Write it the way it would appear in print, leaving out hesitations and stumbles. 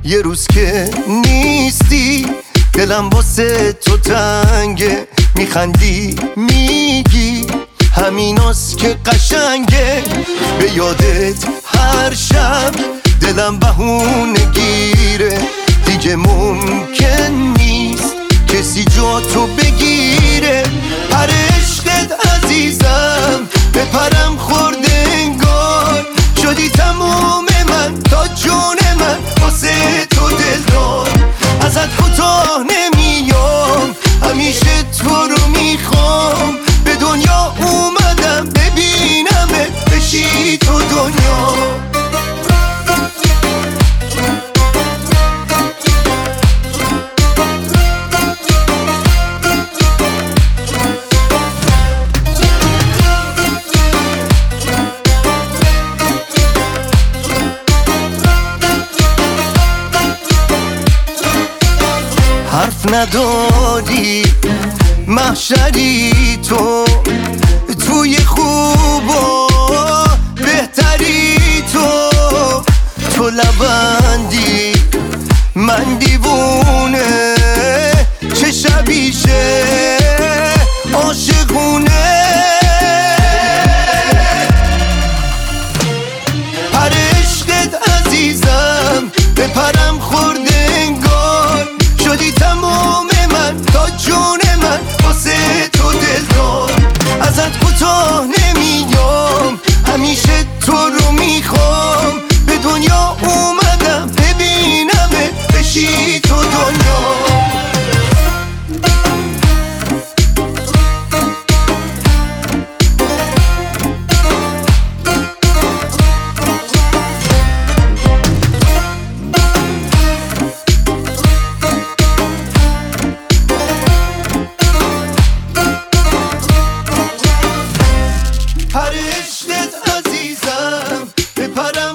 یه روز که نیستی دلم واسه تو تنگه، میخندی میگی همیناست که قشنگه. به یادت هر شب دلم بهونه گیره، دیگه ممکن نیست کسی جا تو بگیره. هر عشقت عزیزم بپرم خورده انگار، شدی تموم من تا جون من واسه تو دلدار. ازت کوتاه نمیام، همیشه تو رو میخوام. به دنیا اومدم ببینمت بشی تو دنیا. حرف نداری محشری تو، توی خوبا بهتری تو لبندی من دیوونه، چه شبیشه عاشقونه. هر عشقت عزیزم بپرم خورده انگار، شدی تموم من تا جون من واسه تو دلدار. ازت کوتاه نمیام، همیشه تو رو میخوام. به دنیا اومدم ببینمت بشی تو دنیا. هر عشقت عزیزم بپرم